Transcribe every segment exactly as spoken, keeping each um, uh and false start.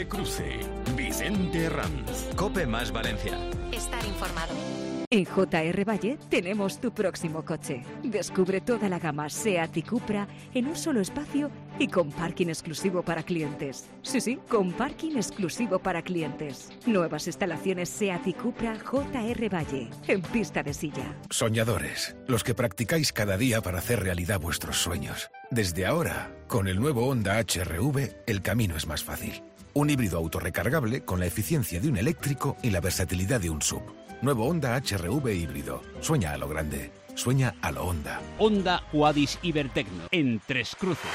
Cruce. Vicente Herranz. COPE más Valencia. Estar informado. En J R Valle tenemos tu próximo coche. Descubre toda la gama SEAT y Cupra en un solo espacio y con parking exclusivo para clientes. Sí, sí, con parking exclusivo para clientes. Nuevas instalaciones SEAT y Cupra J R Valle, en pista de silla. Soñadores, los que practicáis cada día para hacer realidad vuestros sueños. Desde ahora, con el nuevo Honda H R V, el camino es más fácil. Un híbrido autorrecargable con la eficiencia de un eléctrico y la versatilidad de un S U V. Nuevo Honda H R V híbrido. Sueña a lo grande. Sueña a lo Honda. Honda Huadis Ibertecno, en Tres Cruces.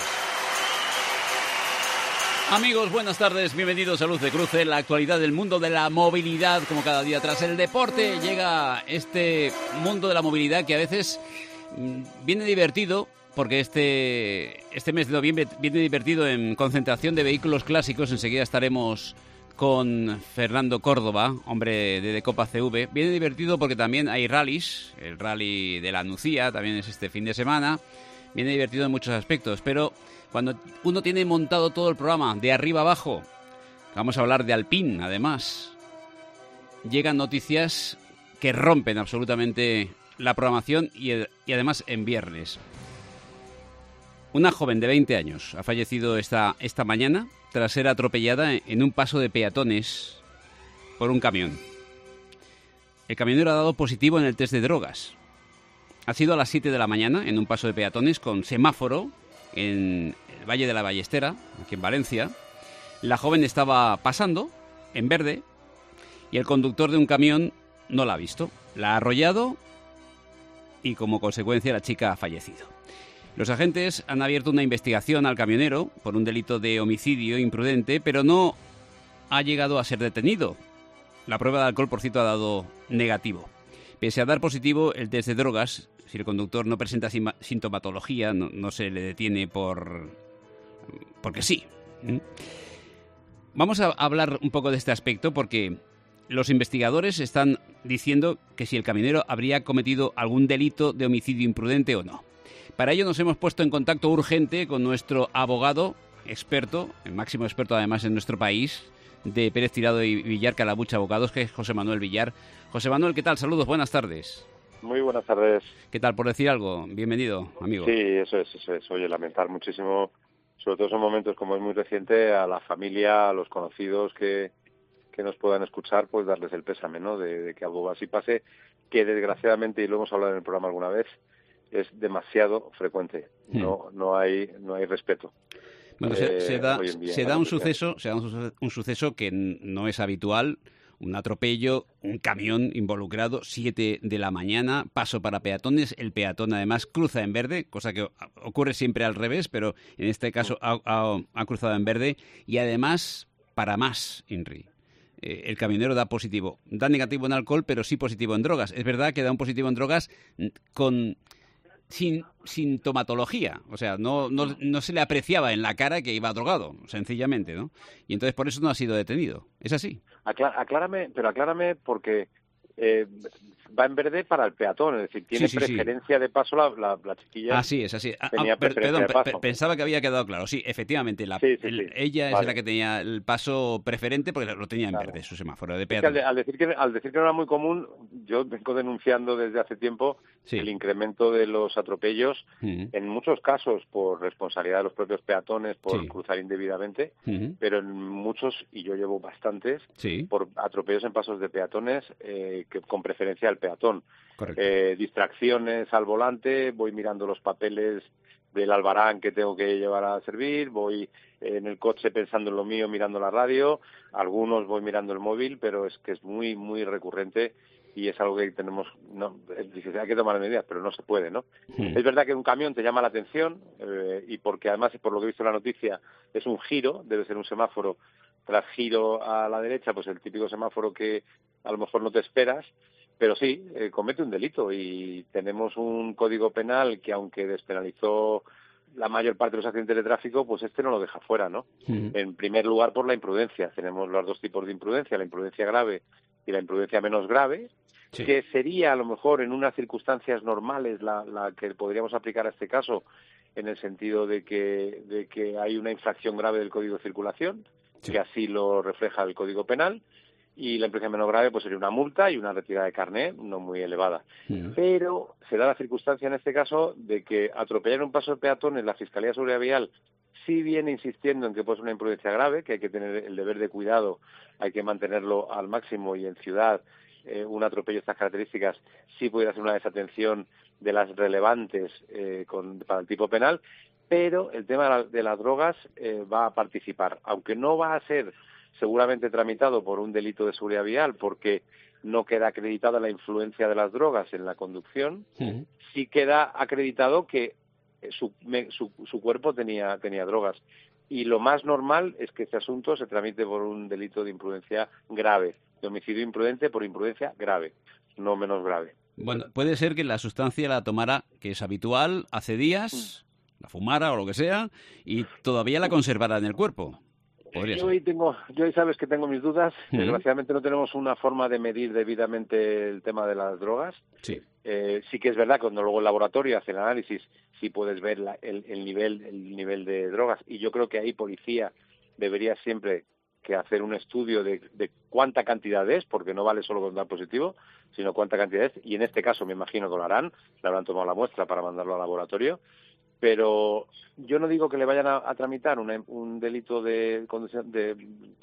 Amigos, buenas tardes. Bienvenidos a Luz de Cruce, la actualidad del mundo de la movilidad, como cada día. Tras el deporte llega este mundo de la movilidad que a veces mmm, viene divertido, porque este, este mes de noviembre viene divertido en concentración de vehículos clásicos. Enseguida estaremos con Fernando Córdoba, hombre de Decopa C V. Viene divertido porque también hay rallies. El rally de la Nucía también es este fin de semana. Viene divertido en muchos aspectos, pero cuando uno tiene montado todo el programa de arriba abajo, vamos a hablar de Alpine, además, llegan noticias que rompen absolutamente la programación y, y además en viernes. Una joven de veinte años ha fallecido esta, esta mañana tras ser atropellada en un paso de peatones por un camión. El camionero ha dado positivo en el test de drogas. Ha sido a las siete de la mañana en un paso de peatones con semáforo en el Valle de la Ballestera, aquí en Valencia. La joven estaba pasando en verde y el conductor de un camión no la ha visto. La ha arrollado y como consecuencia la chica ha fallecido. Los agentes han abierto una investigación al camionero por un delito de homicidio imprudente, pero no ha llegado a ser detenido. La prueba de alcohol, por cierto, ha dado negativo. Pese a dar positivo el test de drogas, si el conductor no presenta sintomatología, no, no se le detiene por porque sí. ¿Mm? Vamos a hablar un poco de este aspecto porque los investigadores están diciendo que si el camionero habría cometido algún delito de homicidio imprudente o no. Para ello nos hemos puesto en contacto urgente con nuestro abogado experto, el máximo experto además en nuestro país, de Pérez Tirado y Villar Calabucha Abogados, que es José Manuel Villar. José Manuel, ¿qué tal? Saludos, buenas tardes. Muy buenas tardes. ¿Qué tal? Por decir algo, bienvenido, amigo. Sí, eso es, eso es. Oye, lamentar muchísimo, sobre todo en momentos como es muy reciente, a la familia, a los conocidos que, que nos puedan escuchar, pues darles el pésame, ¿no? De, de que algo así pase, que desgraciadamente, y lo hemos hablado en el programa alguna vez, es demasiado frecuente. No, hmm. no hay, no hay respeto. Bueno, eh, se, se da, día, se da un suceso, se da un, un suceso que no es habitual. Un atropello, un camión involucrado, siete de la mañana, paso para peatones. El peatón además cruza en verde, cosa que ocurre siempre al revés, pero en este caso ha, ha, ha cruzado en verde. Y además, para más, Inri, eh, el camionero da positivo. Da negativo en alcohol, pero sí positivo en drogas. Es verdad que da un positivo en drogas con sin sintomatología, o sea, no, no, no se le apreciaba en la cara que iba drogado, sencillamente, ¿no? Y entonces por eso no ha sido detenido. ¿Es así? Aclá- aclárame, pero aclárame porque eh, va en verde para el peatón, es decir, tiene sí, sí, preferencia sí. de paso la, la, la chiquilla. Así es, así. Tenía ah, per, perdón, de paso. pensaba que había quedado claro. Sí, efectivamente, la, sí, sí, el, sí. ella vale. es la que tenía el paso preferente porque lo tenía en claro. verde, su semáforo de Es que peatón. al, al, decir que, al decir que no era muy común, yo vengo denunciando desde hace tiempo sí. el incremento de los atropellos, uh-huh. en muchos casos por responsabilidad de los propios peatones, por sí. cruzar indebidamente, uh-huh. pero en muchos, y yo llevo bastantes, sí. por atropellos en pasos de peatones eh, que con preferencia al peatón. Eh, distracciones al volante, voy mirando los papeles del albarán que tengo que llevar a servir, voy en el coche pensando en lo mío, mirando la radio, algunos voy mirando el móvil, pero es que es muy, muy recurrente y es algo que tenemos, no, dices, hay que tomar medidas, pero no se puede, ¿no? Sí. Es verdad que un camión te llama la atención eh, y porque además, por lo que he visto en la noticia, es un giro, debe ser un semáforo tras giro a la derecha, pues el típico semáforo que a lo mejor no te esperas, pero sí, eh, comete un delito y tenemos un código penal que aunque despenalizó la mayor parte de los accidentes de tráfico, pues este no lo deja fuera, ¿no? Uh-huh. En primer lugar por la imprudencia. Tenemos los dos tipos de imprudencia, la imprudencia grave y la imprudencia menos grave, sí. que sería a lo mejor en unas circunstancias normales la, la que podríamos aplicar a este caso, en el sentido de que, de que hay una infracción grave del Código de Circulación, sí. que así lo refleja el Código Penal, y la imprudencia menos grave pues sería una multa y una retirada de carné no muy elevada. Sí. Pero se da la circunstancia en este caso de que atropellar un paso de peatones, la Fiscalía de Seguridad Vial sí viene insistiendo en que puede ser una imprudencia grave, que hay que tener el deber de cuidado, hay que mantenerlo al máximo, y en ciudad eh, un atropello de estas características sí pudiera ser una desatención de las relevantes eh, con, para el tipo penal, pero el tema de, la, de las drogas eh, va a participar, aunque no va a ser seguramente tramitado por un delito de seguridad vial, porque no queda acreditada la influencia de las drogas en la conducción, sí, sí queda acreditado que su, me, su, su cuerpo tenía, tenía drogas. Y lo más normal es que este asunto se tramite por un delito de imprudencia grave, de homicidio imprudente por imprudencia grave, no menos grave. Bueno, puede ser que la sustancia la tomara, que es habitual, hace días, la fumara o lo que sea, y todavía la conservara en el cuerpo. Podría yo hoy tengo, yo hoy sabes que tengo mis dudas. Uh-huh. Desgraciadamente no tenemos una forma de medir debidamente el tema de las drogas. Sí. Eh, sí que es verdad que cuando luego el laboratorio hace el análisis, sí puedes ver la, el, el nivel, el nivel de drogas. Y yo creo que ahí policía debería siempre que hacer un estudio de, de cuánta cantidad es, porque no vale solo con dar positivo, sino cuánta cantidad es. Y en este caso me imagino que lo harán, le habrán tomado la muestra para mandarlo al laboratorio. Pero yo no digo que le vayan a, a tramitar una, un delito de, de, de,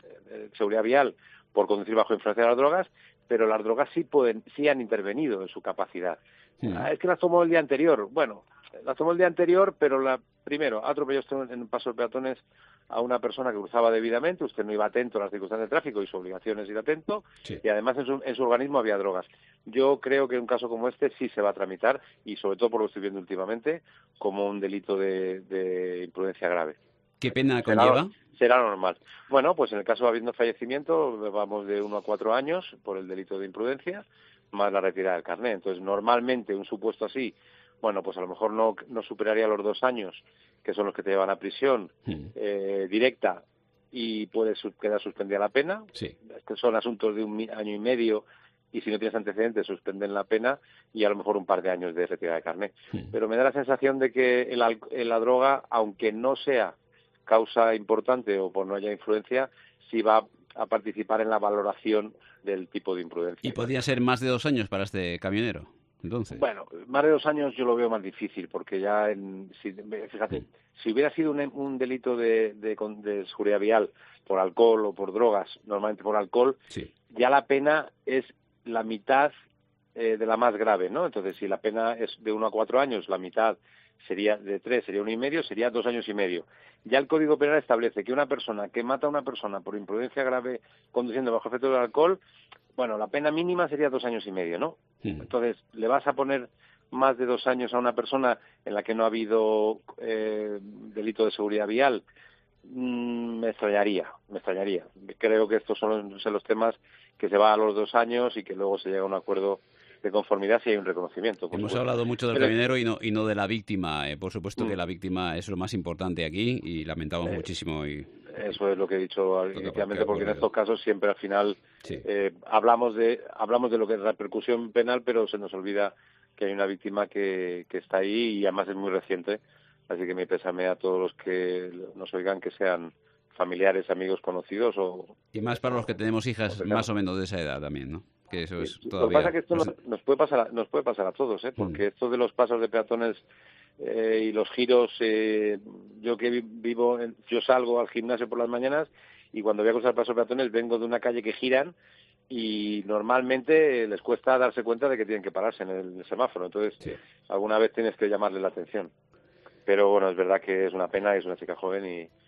de seguridad vial por conducir bajo influencia de las drogas, pero las drogas sí pueden, sí han intervenido en su capacidad. Sí. Ah, es que las tomó el día anterior. Bueno, las tomó el día anterior, pero la primero atropelló en un paso de peatones a una persona que cruzaba debidamente, usted no iba atento a las circunstancias de tráfico y su obligación es ir atento, sí. y además en su, en su organismo había drogas. Yo creo que un caso como este sí se va a tramitar, y sobre todo por lo que estoy viendo últimamente, como un delito de, de imprudencia grave. ¿Qué pena conlleva? Será, será normal. Bueno, pues en el caso de habiendo fallecimiento, vamos de uno a cuatro años por el delito de imprudencia, más la retirada del carné. Entonces, normalmente un supuesto así, bueno, pues a lo mejor no, no superaría los dos años, que son los que te llevan a prisión mm. eh, directa, y puede su- quedar suspendida la pena. Sí. Estos son asuntos de un mi- año y medio, y si no tienes antecedentes suspenden la pena, y a lo mejor un par de años de retirada de carné. Mm. Pero me da la sensación de que el al- la droga, aunque no sea causa importante o por no haya influencia, sí va a participar en la valoración del tipo de imprudencia. ¿Y podría ser más de dos años para este camionero? Entonces. Bueno, más de dos años yo lo veo más difícil, porque ya, en, si, fíjate, mm. si hubiera sido un, un delito de, de, de seguridad vial por alcohol o por drogas, normalmente por alcohol, sí. ya la pena es la mitad eh, de la más grave, ¿no? Entonces, si la pena es de uno a cuatro años, la mitad sería de tres, sería uno y medio, sería dos años y medio. Ya el Código Penal establece que una persona que mata a una persona por imprudencia grave conduciendo bajo efecto del alcohol, bueno, la pena mínima sería dos años y medio, ¿no? Sí. Entonces, ¿le vas a poner más de dos años a una persona en la que no ha habido eh, delito de seguridad vial? Mm, me extrañaría, me extrañaría. Creo que estos son los, son los temas que se va a los dos años y que luego se llega a un acuerdo de conformidad si hay un reconocimiento. Hemos supuesto. hablado mucho del Pero, camionero y no, y no de la víctima. Eh, por supuesto mm. que la víctima es lo más importante aquí y lamentamos eh, muchísimo. Y... Eso es lo que he dicho inicialmente, porque en estos casos siempre al final sí. eh, hablamos de hablamos de lo que es repercusión penal, pero se nos olvida que hay una víctima que, que está ahí, y además es muy reciente. Así que mi pésame a todos los que nos oigan, que sean familiares, amigos, conocidos o... Y más para los que tenemos hijas más o menos de esa edad también, ¿no? Que eso es sí. todavía... Lo que pasa es que esto nos, nos, puede pasar a, nos puede pasar a todos, ¿eh? Porque mm. esto de los pasos de peatones eh, y los giros... Eh, yo que vivo... En, yo salgo al gimnasio por las mañanas y cuando voy a cruzar pasos de peatones vengo de una calle que giran y normalmente les cuesta darse cuenta de que tienen que pararse en el semáforo. Entonces, sí. alguna vez tienes que llamarle la atención. Pero bueno, es verdad que es una pena, es una chica joven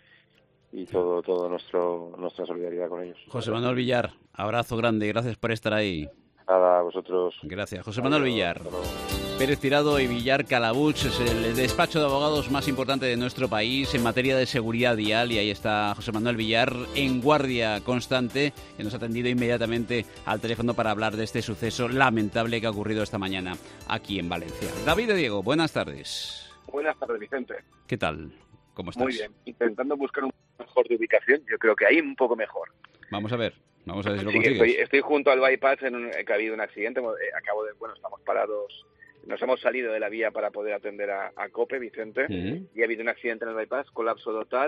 y, y todo todo nuestro nuestra solidaridad con ellos. José Manuel Villar, abrazo grande, gracias por estar ahí. Nada, a vosotros. Gracias. José Manuel Villar. Pérez Tirado y Villar Calabuch es el despacho de abogados más importante de nuestro país en materia de seguridad vial, y ahí está José Manuel Villar en guardia constante, que nos ha atendido inmediatamente al teléfono para hablar de este suceso lamentable que ha ocurrido esta mañana aquí en Valencia. David de Diego, buenas tardes. Buenas tardes, Vicente. ¿Qué tal? ¿Cómo estás? Muy bien. Intentando buscar un mejor de ubicación. Yo creo que ahí un poco mejor. Vamos a ver. Vamos a ver si lo sí, consigues. Estoy, estoy junto al bypass en un, que ha habido un accidente. Acabo de... Bueno, estamos parados. Nos hemos salido de la vía para poder atender a, a COPE, Vicente. Uh-huh. Y ha habido un accidente en el bypass, colapso total.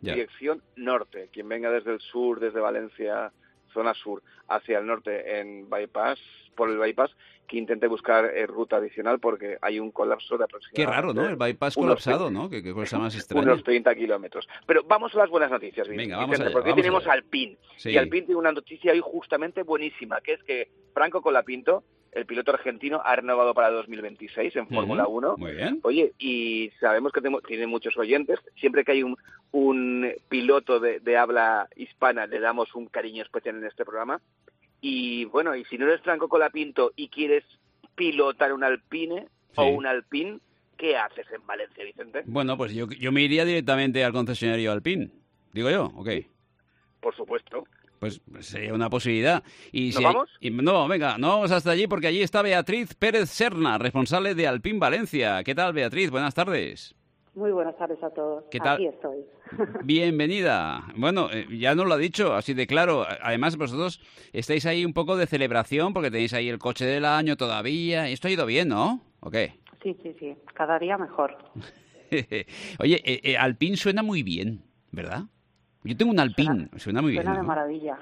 Ya. dirección norte. Quien venga desde el sur, desde Valencia, zona sur, hacia el norte en bypass, por el bypass, que intente buscar eh, ruta adicional porque hay un colapso de Qué aproximadamente... raro, ¿no? El bypass colapsado, ¿no? Qué, qué cosa más extraña. Unos treinta kilómetros. Pero vamos a las buenas noticias, Vicente. Venga, vamos allá, porque vamos tenemos allá. Alpine. Sí. Y Alpine tiene una noticia hoy justamente buenísima, que es que Franco Colapinto, el piloto argentino, ha renovado para dos mil veintiséis en Fórmula Ujú, uno. muy bien. Oye, y sabemos que tenemos, tiene muchos oyentes. Siempre que hay un, un piloto de, de habla hispana, le damos un cariño especial en este programa. Y bueno, y si no eres Franco Colapinto y quieres pilotar un Alpine Sí. o un Alpine, ¿qué haces en Valencia, Vicente? Bueno, pues yo, yo me iría directamente al concesionario Alpine. ¿Digo yo? ¿O qué? Por supuesto. Pues sería una posibilidad. Y ¿Nos si- vamos? y- no, venga, no vamos hasta allí porque allí está Beatriz Pérez Serna, responsable de Alpine Valencia. ¿Qué tal, Beatriz? Buenas tardes. Muy buenas tardes a todos. ¿Qué tal? Aquí estoy. Bienvenida. Bueno, eh, ya nos lo ha dicho, así de claro. Además, vosotros estáis ahí un poco de celebración porque tenéis ahí el coche del año todavía. Esto ha ido bien, ¿no? ¿O qué? Sí, sí, sí. Cada día mejor. Oye, eh, eh, Alpine suena muy bien, ¿verdad? Yo tengo un Alpine, suena, suena muy Suena bien, de ¿no? maravilla.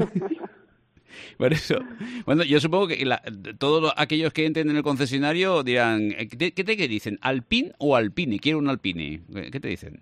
Por eso. Bueno, yo supongo que la- todos los- aquellos que entren en el concesionario dirán, eh, ¿qué te, qué te dicen? ¿Alpine o Alpine? Quiero un Alpine. ¿Qué te dicen?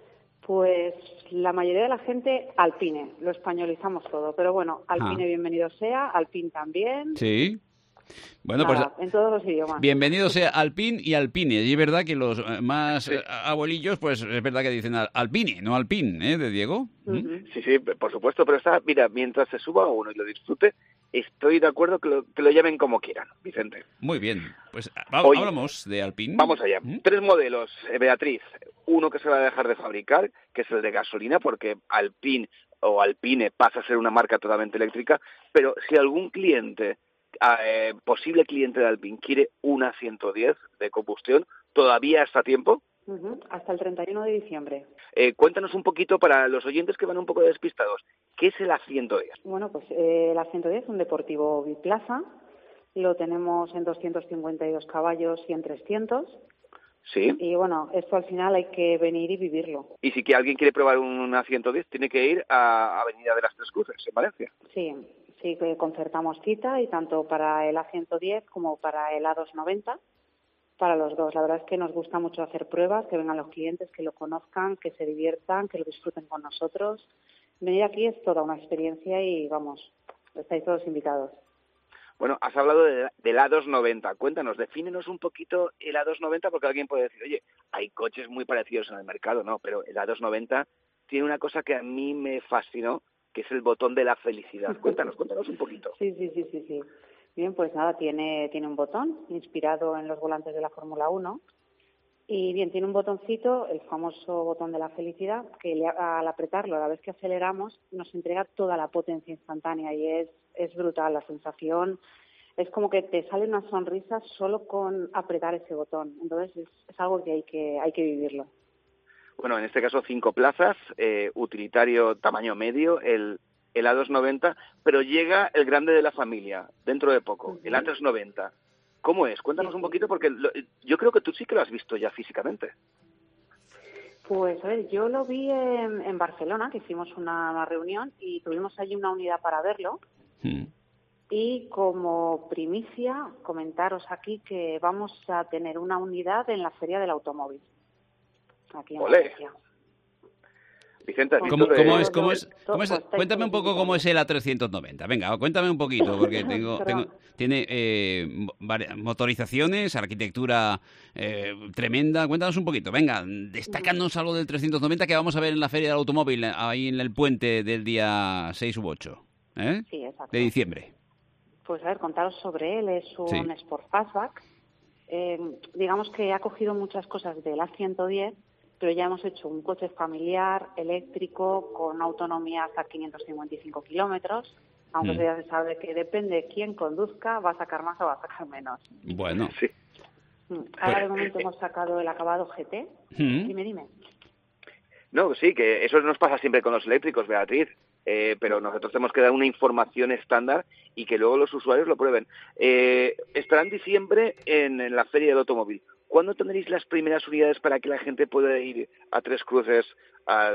Pues la mayoría de la gente, Alpine. Lo españolizamos todo. Pero bueno, Alpine Ah. bienvenido sea, Alpine también. Sí. Bueno, Nada, pues en todos los idiomas. bienvenido sea Alpine y Alpine. Y es verdad que los eh, más eh, abuelillos, pues es verdad que dicen al- Alpine, no Alpine, ¿eh? De Diego. ¿Mm? Ujú. Sí, sí, por supuesto, pero está, mira, mientras se suba uno y lo disfrute, estoy de acuerdo que lo, que lo llamen como quieran, Vicente. Muy bien. Pues ha- Oye, hablamos de Alpine. Vamos allá. ¿Mm? Tres modelos, eh, Beatriz. Uno que se va a dejar de fabricar, que es el de gasolina, porque Alpine o Alpine pasa a ser una marca totalmente eléctrica, pero si algún cliente, eh, posible cliente de Alpine, quiere una ciento diez de combustión, ¿todavía está a tiempo? Ujú. Hasta el treinta y uno de diciembre. Eh, cuéntanos un poquito, para los oyentes que van un poco despistados, ¿qué es el A ciento diez? Bueno, pues eh, la ciento diez, un deportivo biplaza. Lo tenemos en doscientos cincuenta y dos caballos y en trescientos. Sí. Y bueno, esto al final hay que venir y vivirlo. Y si que alguien quiere probar un A ciento diez, tiene que ir a Avenida de las Tres Cruces, en Valencia. Sí, sí que concertamos cita y tanto para el A ciento diez como para el A doscientos noventa, para los dos. La verdad es que nos gusta mucho hacer pruebas, que vengan los clientes, que lo conozcan, que se diviertan, que lo disfruten con nosotros. Venir aquí es toda una experiencia y vamos, estáis todos invitados. Bueno, has hablado de, del A doscientos noventa. Cuéntanos, defínenos un poquito el A doscientos noventa, porque alguien puede decir, oye, hay coches muy parecidos en el mercado, ¿no? Pero el A doscientos noventa tiene una cosa que a mí me fascinó, que es el botón de la felicidad. Cuéntanos, cuéntanos un poquito. Sí, sí, sí, sí, sí. Bien, pues nada, tiene, tiene un botón inspirado en los volantes de la Fórmula uno. Y bien, tiene un botoncito, el famoso botón de la felicidad, que le- al apretarlo, a la vez que aceleramos, nos entrega toda la potencia instantánea y es, es brutal la sensación. Es como que te sale una sonrisa solo con apretar ese botón. Entonces es, es algo que hay que hay que vivirlo. Bueno, en este caso cinco plazas, eh, utilitario tamaño medio, el, el A doscientos noventa, pero llega el grande de la familia, dentro de poco, el A trescientos noventa. ¿Cómo es? Cuéntanos un poquito, porque lo- yo creo que tú sí que lo has visto ya físicamente. Pues a ver, yo lo vi en, en Barcelona, que hicimos una, una reunión y tuvimos allí una unidad para verlo. Mm. Y como primicia, comentaros aquí que vamos a tener una unidad en la Feria del Automóvil, aquí en Olé. Valencia. Vicente, ¿has ¿Cómo, visto de- cómo es? ¿Cómo es? Todo- ¿Cómo es? todo estáis Cuéntame un poco todos cómo es el A trescientos noventa. Venga, cuéntame un poquito, porque tengo, tengo Perdón. tiene eh, mo- vari- motorizaciones, arquitectura eh, tremenda. Cuéntanos un poquito. Venga, destácanos algo del trescientos noventa que vamos a ver en la Feria del Automóvil, eh, ahí en el puente del día seis u ocho, ¿eh? Sí, exacto. De diciembre. Pues a ver, contaros sobre él. Es un Sí. Sport Fastback. Eh, digamos que ha cogido muchas cosas del A ciento diez, pero ya hemos hecho un coche familiar, eléctrico, con autonomía hasta quinientos cincuenta y cinco kilómetros, aunque Mm. eso ya se sabe que depende de quién conduzca, va a sacar más o va a sacar menos. Bueno. Sí. Mm. Ahora de momento hemos sacado el acabado G T. Mm. Dime, dime. No, sí, que eso nos pasa siempre con los eléctricos, Beatriz, eh, pero nosotros tenemos que dar una información estándar y que luego los usuarios lo prueben. Eh, estará en diciembre en, en la Feria del Automóvil. ¿Cuándo tendréis las primeras unidades para que la gente pueda ir a Tres Cruces al,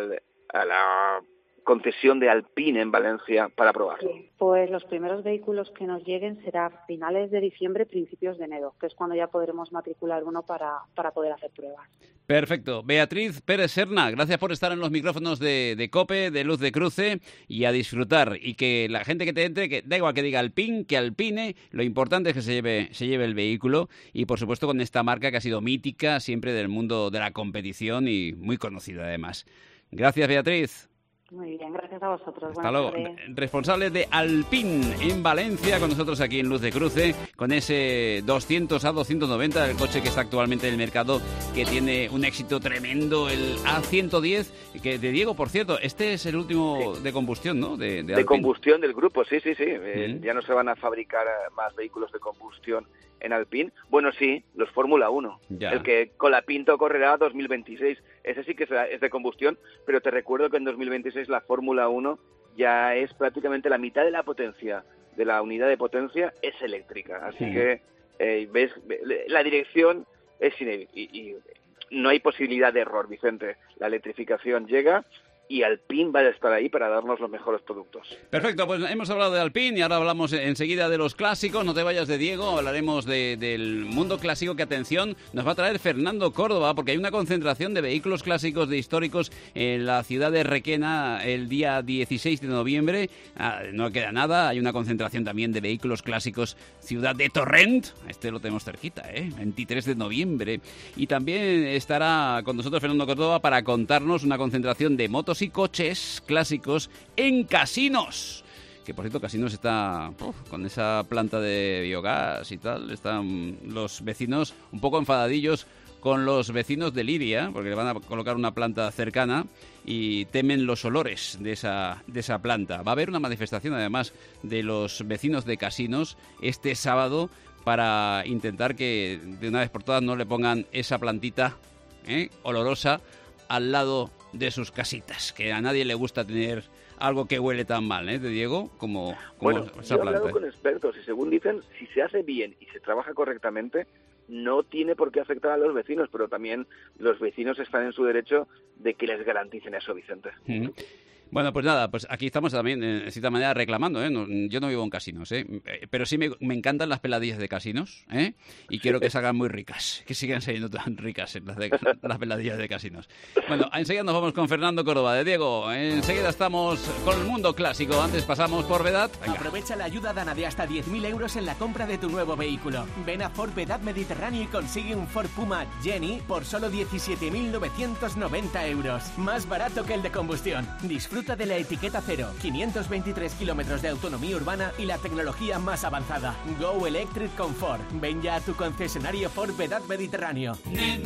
a la concesión de Alpine en Valencia para probarlo. Sí, pues los primeros vehículos que nos lleguen será finales de diciembre, principios de enero, que es cuando ya podremos matricular uno para, para poder hacer pruebas. Perfecto. Beatriz Pérez Serna, gracias por estar en los micrófonos de, de COPE, de Luz de Cruce, y a disfrutar. Y que la gente que te entre, que da igual que diga Alpine, que Alpine, lo importante es que se lleve, se lleve el vehículo, y por supuesto con esta marca que ha sido mítica siempre del mundo de la competición y muy conocida además. Gracias, Beatriz. Muy bien, gracias a vosotros. Hasta luego. Tardes. Responsable de Alpine en Valencia, con nosotros aquí en Luz de Cruce, con ese doscientos A doscientos noventa, el coche que está actualmente en el mercado, que tiene un éxito tremendo, el A ciento diez, que de Diego, por cierto, este es el último sí. de combustión, ¿no? De, de, de combustión del grupo, sí, sí, sí. Eh, ¿Mm? Ya no se van a fabricar más vehículos de combustión en Alpine. Bueno, sí, los Fórmula uno. Ya. El que Colapinto correrá dos mil veintiséis. Ese sí que es de combustión, pero te recuerdo que en dos mil veintiséis la Fórmula uno ya es prácticamente la mitad de la potencia, de la unidad de potencia es eléctrica. Así sí. que, eh, ves, la dirección es inevitable. Y, y no hay posibilidad de error, Vicente. La electrificación llega y Alpine va a estar ahí para darnos los mejores productos. Perfecto, pues hemos hablado de Alpine y ahora hablamos enseguida de los clásicos. No te vayas de Diego, hablaremos de, del mundo clásico, que atención, nos va a traer Fernando Córdoba, porque hay una concentración de vehículos clásicos, de históricos, en la ciudad de Requena el día dieciséis de noviembre. Ah, no queda nada, hay una concentración también de vehículos clásicos, ciudad de Torrent, este lo tenemos cerquita, ¿eh? veintitrés de noviembre. Y también estará con nosotros Fernando Córdoba para contarnos una concentración de motos y coches clásicos en Casinos, que por cierto Casinos está uf, con esa planta de biogás y tal, están los vecinos un poco enfadadillos con los vecinos de Liria, porque le van a colocar una planta cercana y temen los olores de esa, de esa planta. Va a haber una manifestación además de los vecinos de Casinos este sábado para intentar que de una vez por todas no le pongan esa plantita ¿eh? olorosa al lado de sus casitas, que a nadie le gusta tener algo que huele tan mal, ¿eh, de Diego? Como, como bueno, esa yo he planta. hablado ¿eh? con expertos y según dicen, si se hace bien y se trabaja correctamente, no tiene por qué afectar a los vecinos, pero también los vecinos están en su derecho de que les garanticen eso, Vicente. Uh-huh. Bueno, pues nada, pues aquí estamos también, de cierta manera, reclamando, ¿eh? No, yo no vivo en casinos, ¿eh? Pero sí me, me encantan las peladillas de casinos, ¿eh? Y quiero que salgan muy ricas, que sigan siendo tan ricas las, de, las peladillas de casinos. Bueno, enseguida nos vamos con Fernando Córdoba. De Diego, enseguida estamos con el mundo clásico. Antes pasamos por Vedat. Venga. Aprovecha la ayuda Dana de hasta diez mil euros en la compra de tu nuevo vehículo. Ven a Ford Vedat Mediterráneo y consigue un Ford Puma Jenny por solo diecisiete mil novecientos noventa euros. Más barato que el de combustión. Disfruta Disfruta de la etiqueta cero, quinientos veintitrés kilómetros de autonomía urbana y la tecnología más avanzada. Go Electric con Ford. Ven ya a tu concesionario Ford Vedat Mediterráneo.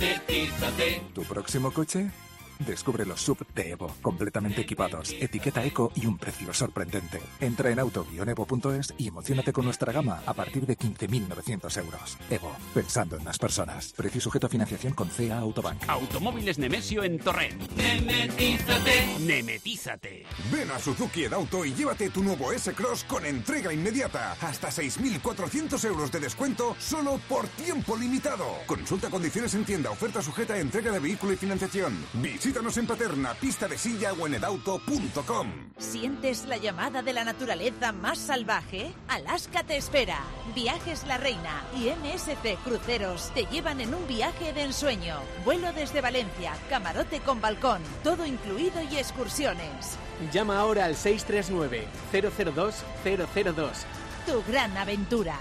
¿Tu próximo coche? Descubre los S U V de Evo, completamente equipados, etiqueta eco y un precio sorprendente. Entra en auto guion evo punto es y emocionate con nuestra gama a partir de quince mil novecientos euros. Evo, pensando en las personas. Precio sujeto a financiación con C A Autobank. Automóviles Nemesio en Torrent. Nemetízate. Nemetízate. Ven a Suzuki Edauto y llévate tu nuevo S-Cross con entrega inmediata. Hasta seis mil cuatrocientos euros de descuento solo por tiempo limitado. Consulta condiciones en tienda. Oferta sujeta a entrega de vehículo y financiación. Visítanos en Paterna, pista de silla o en edauto punto com. ¿Sientes la llamada de la naturaleza más salvaje? Alaska te espera. Viajes La Reina y M S C Cruceros te llevan en un viaje de ensueño. Vuelo desde Valencia, camarote con balcón, todo incluido y excursiones. Llama ahora al seis tres nueve, cero cero dos, cero cero dos. Tu gran aventura.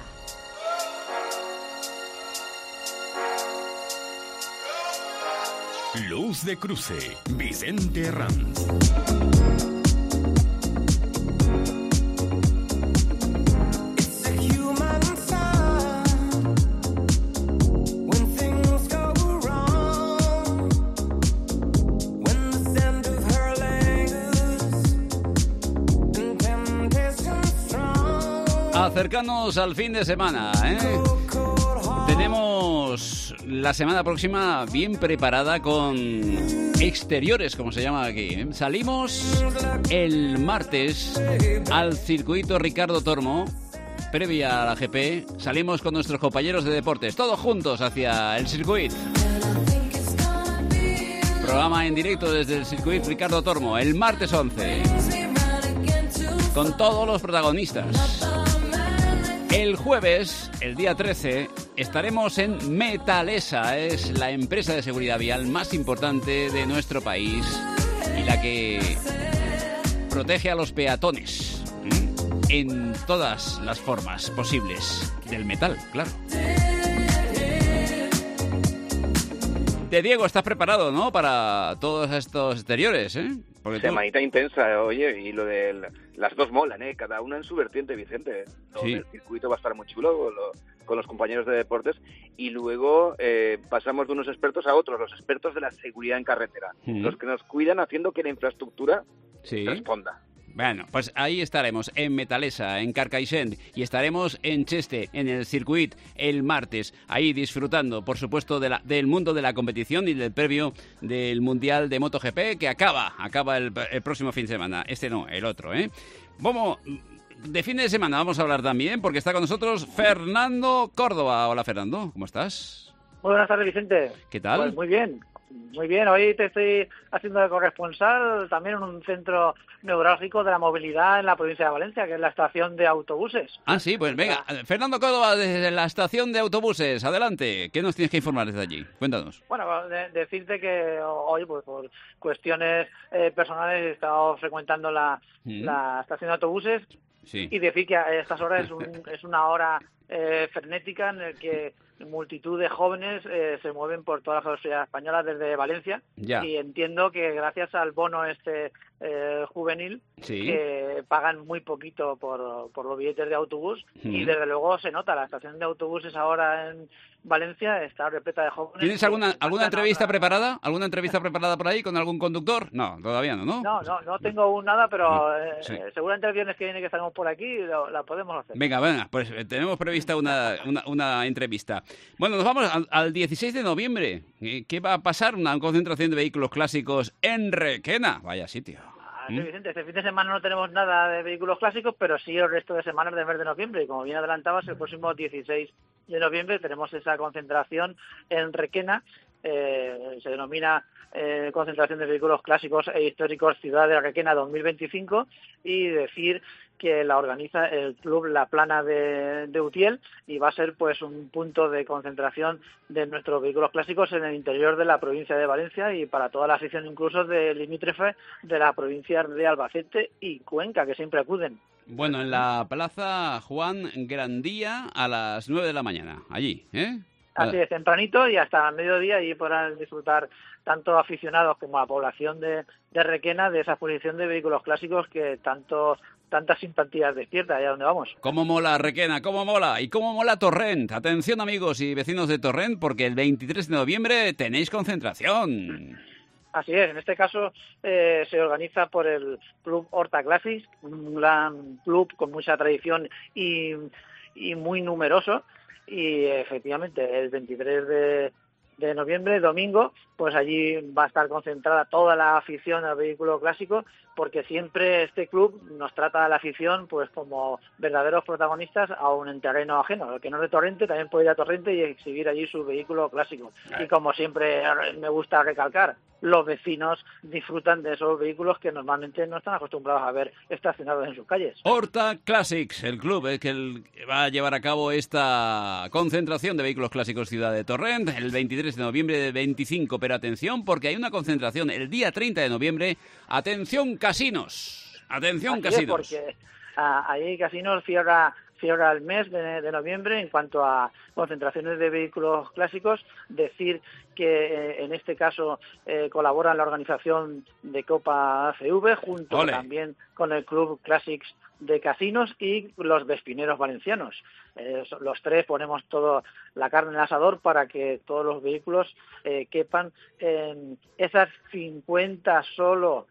Luz de Cruce, Vicente Ranz. Acercarnos al fin de semana, ¿eh? Tenemos la semana próxima bien preparada con exteriores, como se llama aquí, ¿eh? Salimos el martes al circuito Ricardo Tormo, previa a la G P. Salimos con nuestros compañeros de deportes, todos juntos hacia el circuito. Programa en directo desde el Circuit Ricardo Tormo, el martes once, con todos los protagonistas. El jueves, el día trece, estaremos en Metalesa. Es la empresa de seguridad vial más importante de nuestro país y la que protege a los peatones, ¿eh? En todas las formas posibles del metal, claro. De Diego, estás preparado, ¿no?, para todos estos exteriores, ¿eh? Porque Semanita tú... intensa, oye, y lo de las dos molan, ¿eh? Cada una en su vertiente, Vicente. Lo sí. del circuito va a estar muy chulo con, lo, con los compañeros de deportes, y luego eh, pasamos de unos expertos a otros, los expertos de la seguridad en carretera, mm. los que nos cuidan haciendo que la infraestructura sí. responda. Bueno, pues ahí estaremos, en Metalesa, en Carcaixent, y estaremos en Cheste, en el Circuit, el martes, ahí disfrutando, por supuesto, de la, del mundo de la competición y del previo del Mundial de MotoGP, que acaba, acaba el, el próximo fin de semana. Este no, el otro, ¿eh? Vamos, de fin de semana vamos a hablar también, porque está con nosotros Fernando Córdoba. Hola, Fernando, ¿cómo estás? Muy buenas tardes, Vicente. ¿Qué tal? Pues muy bien. Muy bien, hoy te estoy haciendo de corresponsal también en un centro neurálgico de la movilidad en la provincia de Valencia, que es la estación de autobuses. Ah, sí, pues venga, Fernando Córdoba, desde la estación de autobuses, adelante. ¿Qué nos tienes que informar desde allí? Cuéntanos. Bueno, de, decirte que hoy, pues por cuestiones eh, personales, he estado frecuentando la, ¿Mm? la estación de autobuses sí. y decir que a estas horas es, un, es una hora eh, frenética en la que multitud de jóvenes eh, se mueven por toda la geografía española desde Valencia ya. Y entiendo que gracias al bono este eh, juvenil sí. que pagan muy poquito por, por los billetes de autobús mm. y desde luego se nota, la estación de autobuses ahora en Valencia está repleta de jóvenes. ¿Tienes alguna alguna entrevista otra... preparada? ¿Alguna entrevista preparada por ahí con algún conductor? No, todavía no, ¿no? No, no, no tengo un nada, pero no. eh, sí. seguramente el viernes que viene que estamos por aquí lo, la podemos hacer. Venga, venga, pues eh, tenemos prevista una, una, una entrevista. Bueno, nos vamos al, al dieciséis de noviembre. ¿Qué va a pasar? Una concentración de vehículos clásicos en Requena. Vaya sitio. Sí, Vicente, este fin de semana no tenemos nada de vehículos clásicos, pero sí el resto de semanas del mes de noviembre. Y como bien adelantabas, el próximo dieciséis de noviembre tenemos esa concentración en Requena. Eh, se denomina eh, concentración de vehículos clásicos e históricos Ciudad de Requena dos mil veinticinco, y decir que la organiza el club La Plana de, de Utiel, y va a ser pues un punto de concentración de nuestros vehículos clásicos en el interior de la provincia de Valencia y para toda la afición incluso de limítrofe de la provincia de Albacete y Cuenca, que siempre acuden. Bueno, en la Plaza Juan Grandía a las nueve de la mañana, allí, ¿eh? Así es, tempranito y hasta el mediodía, y podrán disfrutar tanto aficionados como la población de, de Requena de esa exposición de vehículos clásicos que tanto tantas simpatías despierta. Allá donde vamos. ¿Cómo mola Requena? ¿Cómo mola? ¿Y cómo mola Torrent? Atención, amigos y vecinos de Torrent, porque el veintitrés de noviembre tenéis concentración. Así es, en este caso eh, se organiza por el Club Horta Classics, un gran club con mucha tradición y, y muy numeroso. Y efectivamente, el veintitrés de noviembre, domingo, pues allí va a estar concentrada toda la afición al vehículo clásico, porque siempre este club nos trata a la afición pues como verdaderos protagonistas, aún en terreno ajeno. El que no es de Torrente también puede ir a Torrente y exhibir allí su vehículo clásico. Y como siempre me gusta recalcar, los vecinos disfrutan de esos vehículos que normalmente no están acostumbrados a ver estacionados en sus calles. Horta Classics, el club eh, que el, va a llevar a cabo esta concentración de vehículos clásicos Ciudad de Torrent el veintitrés de noviembre de veinticinco, pero atención porque hay una concentración el día treinta de noviembre. Atención casinos, atención Así casinos. Es porque uh, ahí casinos cierra cierra el mes de, de noviembre en cuanto a concentraciones de vehículos clásicos. Decir que eh, en este caso eh, colabora en la organización de Copa A C V junto Ole. también con el Club Classics de Casinos y los Vespineros Valencianos. Eh, los tres ponemos toda la carne en el asador para que todos los vehículos eh, quepan en esas cincuenta solo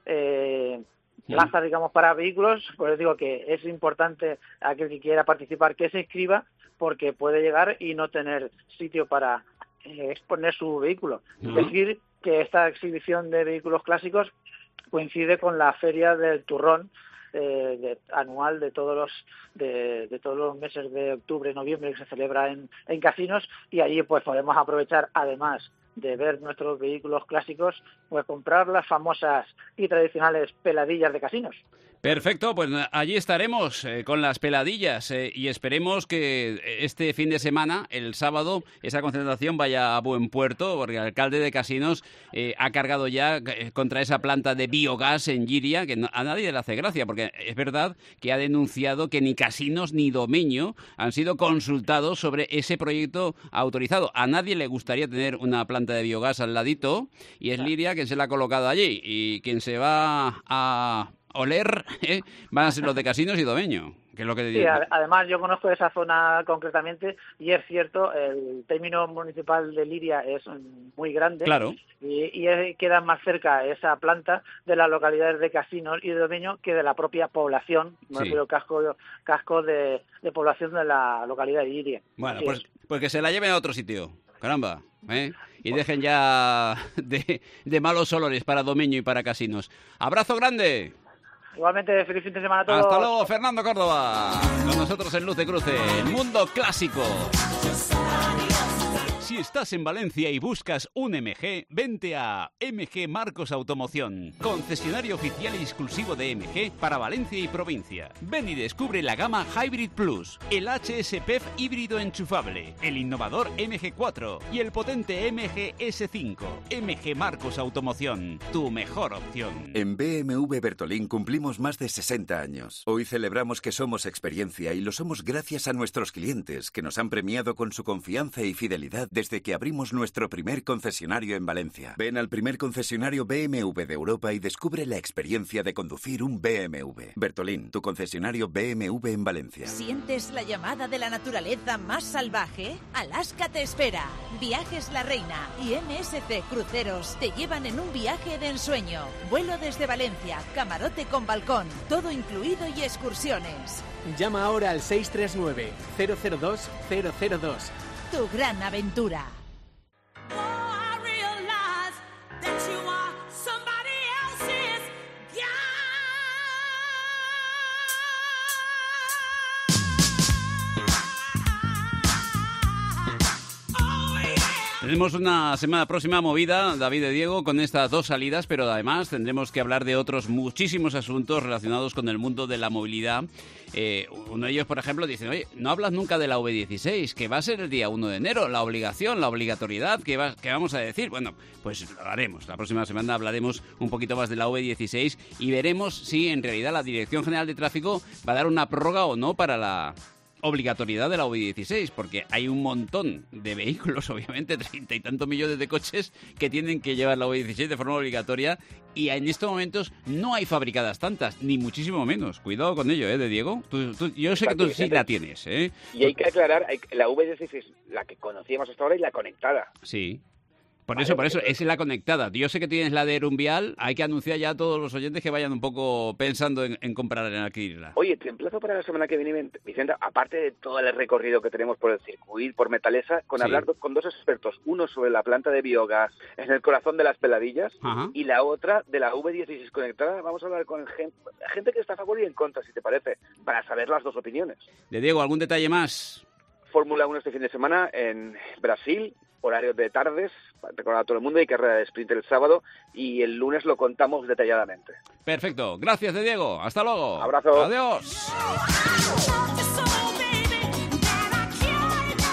eh, plazas, digamos, para vehículos. Pues digo que es importante aquel que quiera participar que se inscriba, porque puede llegar y no tener sitio para eh, exponer su vehículo. Es uh-huh. decir, que esta exhibición de vehículos clásicos coincide con la Feria del Turrón eh, de, anual de todos los de, de todos los meses de octubre y noviembre, que se celebra en, en Casinos, y allí pues podemos aprovechar, además de ver nuestros vehículos clásicos, pues comprar las famosas y tradicionales peladillas de casinos. Perfecto, pues allí estaremos eh, con las peladillas eh, y esperemos que este fin de semana, el sábado, esa concentración vaya a buen puerto, porque el alcalde de Casinos eh, ha cargado ya eh, contra esa planta de biogás en Lliria, que no, a nadie le hace gracia, porque es verdad que ha denunciado que ni Casinos ni Domenyo han sido consultados sobre ese proyecto autorizado. A nadie le gustaría tener una planta de biogás al ladito, y es Lliria quien se la ha colocado allí, y quien se va a oler ¿eh? van a ser los de Casinos y Domenyo, que es lo que sí, además yo conozco esa zona concretamente y es cierto, el término municipal de Lliria es muy grande. Claro. y, y es, queda más cerca esa planta de las localidades de Casinos y de Domenyo que de la propia población, me refiero sí. casco, casco de, de población de la localidad de Lliria. Bueno, pues, pues que se la lleven a otro sitio, caramba, ¿eh? Y dejen ya de, de malos olores para Domenyo y para Casinos. ¡Abrazo grande! Igualmente, feliz fin de semana a todos. Hasta luego, Fernando Córdoba. Con nosotros en Luz de Cruce, el mundo clásico. Si estás en Valencia y buscas un M G, vente a M G Marcos Automoción, concesionario oficial y exclusivo de M G para Valencia y provincia. Ven y descubre la gama Hybrid Plus, el H S P E F híbrido enchufable, el innovador M G cuatro y el potente M G S cinco. M G Marcos Automoción, tu mejor opción. En B M W Bertolín cumplimos más de sesenta años. Hoy celebramos que somos experiencia y lo somos gracias a nuestros clientes que nos han premiado con su confianza y fidelidad desde que abrimos nuestro primer concesionario en Valencia. Ven al primer concesionario B M W de Europa y descubre la experiencia de conducir un B M W. Bertolín, tu concesionario B M W en Valencia. ¿Sientes la llamada de la naturaleza más salvaje? Alaska te espera. Viajes La Reina y M S C Cruceros te llevan en un viaje de ensueño. Vuelo desde Valencia, camarote con balcón, todo incluido y excursiones. Llama ahora al seis tres nueve, cero cero dos, cero cero dos. Tu gran aventura. Tenemos una semana próxima movida, David y Diego, con estas dos salidas, pero además tendremos que hablar de otros muchísimos asuntos relacionados con el mundo de la movilidad. Eh, uno de ellos, por ejemplo, dice, oye, no hablas nunca de la V dieciséis, que va a ser el día uno de enero, la obligación, la obligatoriedad, que, va, que vamos a decir. Bueno, pues lo haremos. La próxima semana hablaremos un poquito más de la V dieciséis y veremos si en realidad la Dirección General de Tráfico va a dar una prórroga o no para la obligatoriedad de la V dieciséis, porque hay un montón de vehículos, obviamente, treinta y tantos millones de coches que tienen que llevar la V dieciséis de forma obligatoria y en estos momentos no hay fabricadas tantas, ni muchísimo menos. Cuidado con ello, ¿eh, de Diego? Tú, tú, yo sé que tú sí la tienes, ¿eh? Y hay que aclarar, hay, la V dieciséis, la que conocíamos hasta ahora y la conectada. Sí. Por eso, por eso, es la conectada. Yo sé que tienes la de Erumbial, hay que anunciar ya a todos los oyentes que vayan un poco pensando en, en comprarla, en adquirirla. Oye, te emplazo para la semana que viene, Vicente, aparte de todo el recorrido que tenemos por el circuito, por Metalesa, con sí. hablar do, con dos expertos, uno sobre la planta de biogás en el corazón de las peladillas, Ajá. y la otra de la V dieciséis conectada. Vamos a hablar con gente, gente que está a favor y en contra, si te parece, para saber las dos opiniones. De Diego, ¿algún detalle más? Fórmula uno este fin de semana en Brasil, horarios de tardes, para recordar a todo el mundo, y carrera de sprint el sábado, y el lunes lo contamos detalladamente. Perfecto, gracias de Diego, hasta luego. Abrazo. Adiós.